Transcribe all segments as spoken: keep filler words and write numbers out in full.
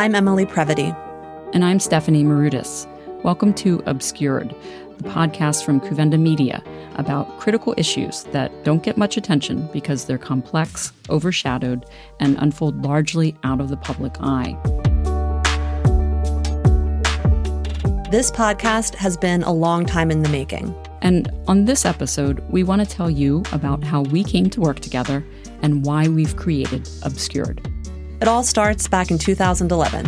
I'm Emily Previty. And I'm Stephanie Marutis. Welcome to Obscured, the podcast from Kouvenda Media about critical issues that don't get much attention because they're complex, overshadowed, and unfold largely out of the public eye. This podcast has been a long time in the making. And on this episode, we want to tell you about how we came to work together and why we've created Obscured. It all starts back in two thousand eleven.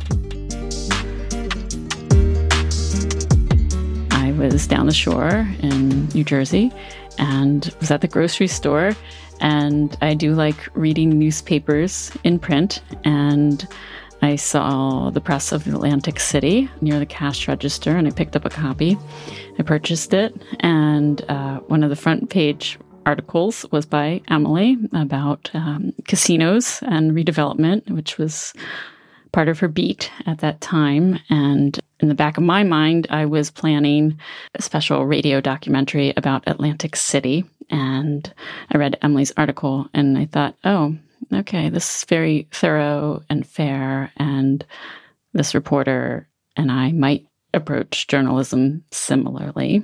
I was down the shore in New Jersey and was at the grocery store, and I do like reading newspapers in print, and I saw the press of Atlantic City near the cash register, and I picked up a copy. I purchased it, and uh, one of the front page articles was by Emily about um, casinos and redevelopment, which was part of her beat at that time. And in the back of my mind, I was planning a special radio documentary about Atlantic City. And I read Emily's article and I thought, oh, okay, this is very thorough and fair. And this reporter and I might approach journalism similarly.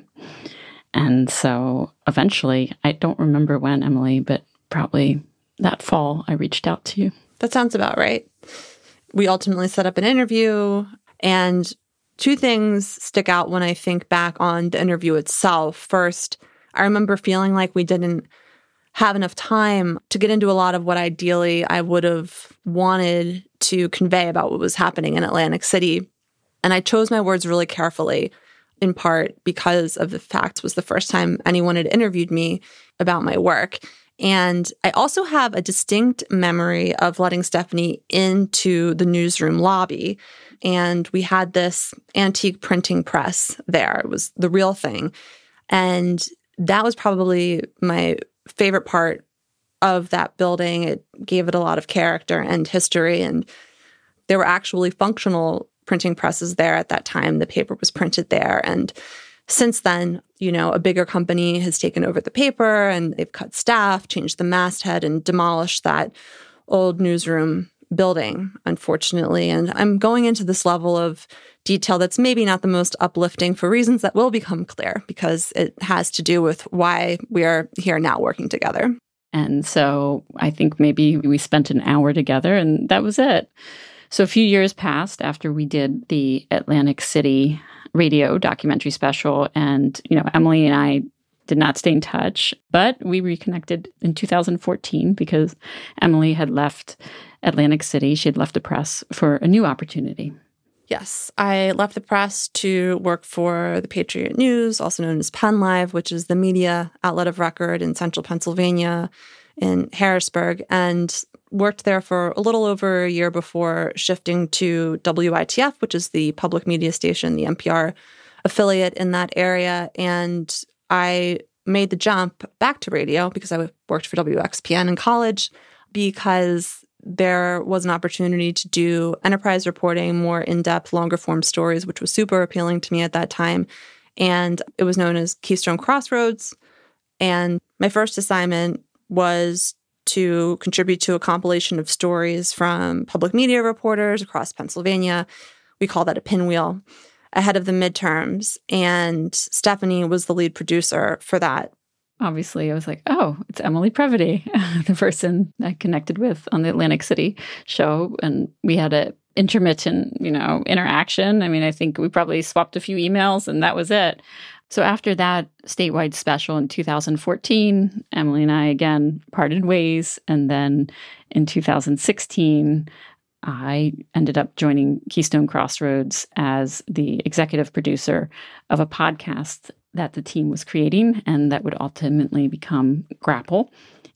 And so eventually, I don't remember when, Emily, but probably that fall, I reached out to you. That sounds about right. We ultimately set up an interview, and two things stick out when I think back on the interview itself. First, I remember feeling like we didn't have enough time to get into a lot of what ideally I would have wanted to convey about what was happening in Atlantic City. And I chose my words really carefully, in part because of the fact it was the first time anyone had interviewed me about my work. And I also have a distinct memory of letting Stephanie into the newsroom lobby. And we had this antique printing press there. It was the real thing. And that was probably my favorite part of that building. It gave it a lot of character and history. And there were actually functional printing presses there at that time. The paper was printed there. And since then, you know, a bigger company has taken over the paper and they've cut staff, changed the masthead, and demolished that old newsroom building, unfortunately. And I'm going into this level of detail that's maybe not the most uplifting for reasons that will become clear because it has to do with why we are here now working together. And so I think maybe we spent an hour together and that was it. So a few years passed after we did the Atlantic City radio documentary special, and, you know, Emily and I did not stay in touch, but we reconnected in two thousand fourteen because Emily had left Atlantic City. She had left the press for a new opportunity. Yes, I left the press to work for the Patriot News, also known as Penn Live, which is the media outlet of record in central Pennsylvania, in Harrisburg, and worked there for a little over a year before shifting to W I T F, which is the public media station, the N P R affiliate in that area. And I made the jump back to radio because I worked for W X P N in college because there was an opportunity to do enterprise reporting, more in-depth, longer-form stories, which was super appealing to me at that time. And it was known as Keystone Crossroads. And my first assignment was to contribute to a compilation of stories from public media reporters across Pennsylvania. We call that a pinwheel, ahead of the midterms. And Stephanie was the lead producer for that. Obviously, I was like, oh, it's Emily Previty, the person I connected with on the Atlantic City show. And we had a intermittent, you know, interaction. I mean, I think we probably swapped a few emails and that was it. So after that statewide special in two thousand fourteen, Emily and I again parted ways. And then in two thousand sixteen, I ended up joining Keystone Crossroads as the executive producer of a podcast that the team was creating and that would ultimately become Grapple.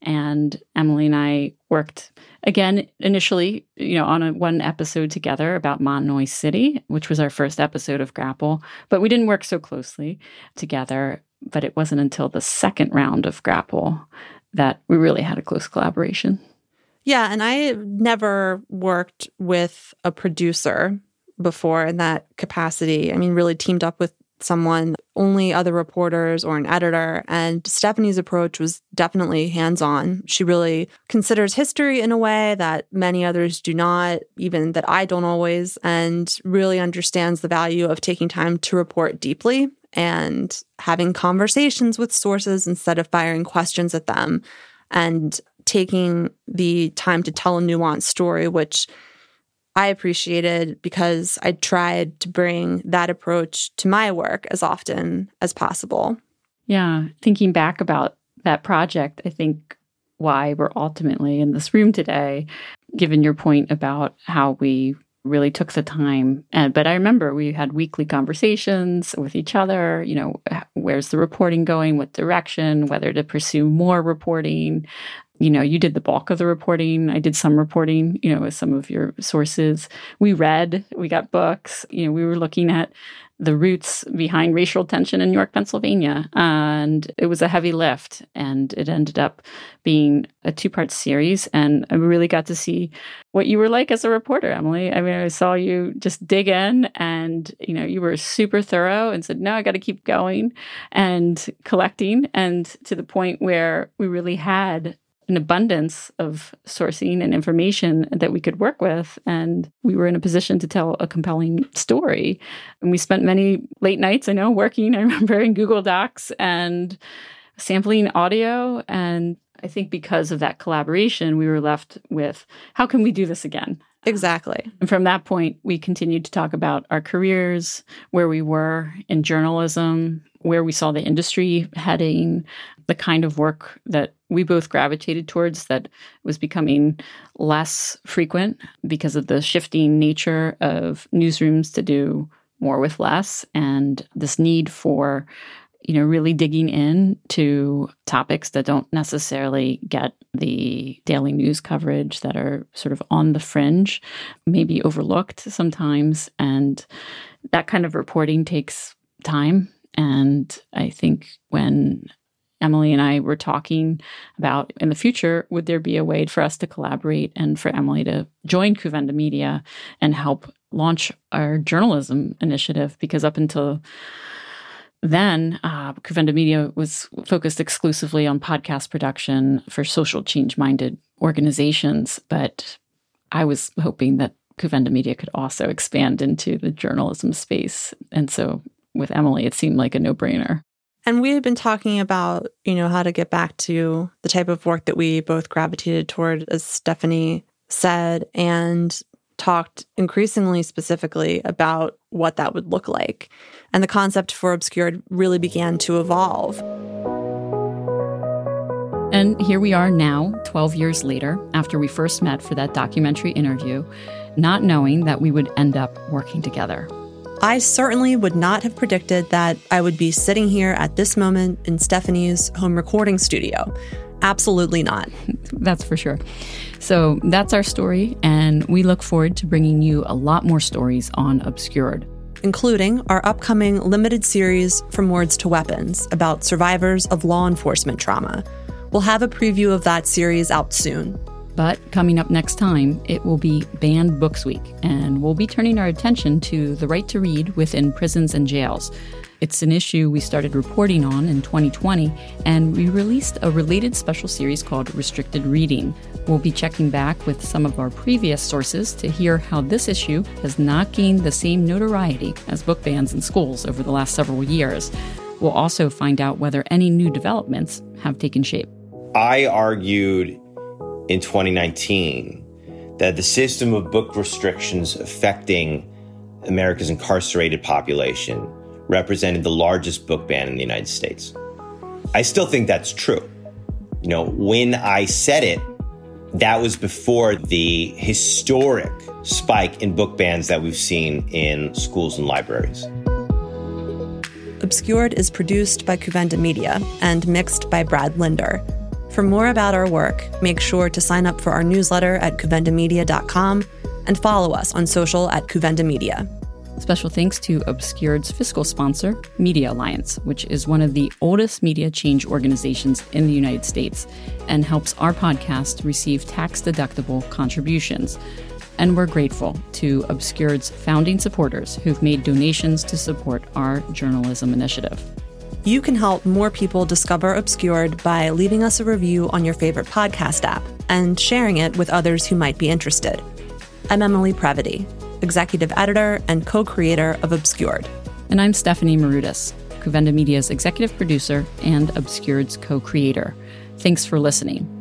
And Emily and I worked again initially, you know, on a, one episode together about Monomoy City, which was our first episode of Grapple. But we didn't work so closely together. But it wasn't until the second round of Grapple that we really had a close collaboration. Yeah, and I never worked with a producer before in that capacity. I mean, really teamed up with someone, only other reporters or an editor. And Stephanie's approach was definitely hands-on. She really considers history in a way that many others do not, even that I don't always, and really understands the value of taking time to report deeply and having conversations with sources instead of firing questions at them, and taking the time to tell a nuanced story, which I appreciated because I tried to bring that approach to my work as often as possible. Yeah. Thinking back about that project, I think why we're ultimately in this room today, given your point about how we really took the time. And, but I remember we had weekly conversations with each other, you know, where's the reporting going, what direction, whether to pursue more reporting. You know, you did the bulk of the reporting. I did some reporting, you know, with some of your sources. We read, we got books. You know, we were looking at the roots behind racial tension in York, Pennsylvania. And it was a heavy lift. And it ended up being a two-part series. And I really got to see what you were like as a reporter, Emily. I mean, I saw you just dig in and, you know, you were super thorough and said, no, I got to keep going and collecting. And to the point where we really had an abundance of sourcing and information that we could work with. And we were in a position to tell a compelling story. And we spent many late nights, I know, working, I remember, in Google Docs and sampling audio. And I think because of that collaboration, we were left with, how can we do this again? Exactly. And from that point, we continued to talk about our careers, where we were in journalism, where we saw the industry heading, the kind of work that we both gravitated towards that was becoming less frequent because of the shifting nature of newsrooms to do more with less, and this need for, you know, really digging in to topics that don't necessarily get the daily news coverage, that are sort of on the fringe, maybe overlooked sometimes. And that kind of reporting takes time. And I think when Emily and I were talking about in the future, would there be a way for us to collaborate and for Emily to join Kouvenda Media and help launch our journalism initiative? Because up until then, uh, Kouvenda Media was focused exclusively on podcast production for social change-minded organizations. But I was hoping that Kouvenda Media could also expand into the journalism space. And so with Emily, it seemed like a no-brainer. And we had been talking about, you know, how to get back to the type of work that we both gravitated toward, as Stephanie said, and talked increasingly specifically about what that would look like. And the concept for Obscured really began to evolve. And here we are now, twelve years later, after we first met for that documentary interview, not knowing that we would end up working together. I certainly would not have predicted that I would be sitting here at this moment in Stephanie's home recording studio. Absolutely not. That's for sure. So that's our story, and we look forward to bringing you a lot more stories on Obscured, including our upcoming limited series From Words to Weapons about survivors of law enforcement trauma. We'll have a preview of that series out soon. But coming up next time, it will be Banned Books Week, and we'll be turning our attention to the right to read within prisons and jails. It's an issue we started reporting on in twenty twenty, and we released a related special series called Restricted Reading. We'll be checking back with some of our previous sources to hear how this issue has not gained the same notoriety as book bans in schools over the last several years. We'll also find out whether any new developments have taken shape. I argued in twenty nineteen that the system of book restrictions affecting America's incarcerated population represented the largest book ban in the United States. I still think that's true. You know, when I said it, that was before the historic spike in book bans that we've seen in schools and libraries. Obscured is produced by Kouvenda Media and mixed by Brad Linder. For more about our work, make sure to sign up for our newsletter at kouvenda media dot com and follow us on social at Kouvenda Media. Special thanks to Obscured's fiscal sponsor, Media Alliance, which is one of the oldest media change organizations in the United States and helps our podcast receive tax-deductible contributions. And we're grateful to Obscured's founding supporters who've made donations to support our journalism initiative. You can help more people discover Obscured by leaving us a review on your favorite podcast app and sharing it with others who might be interested. I'm Emily Previty, executive editor and co-creator of Obscured. And I'm Stephanie Marudas, Kouvenda Media's executive producer and Obscured's co-creator. Thanks for listening.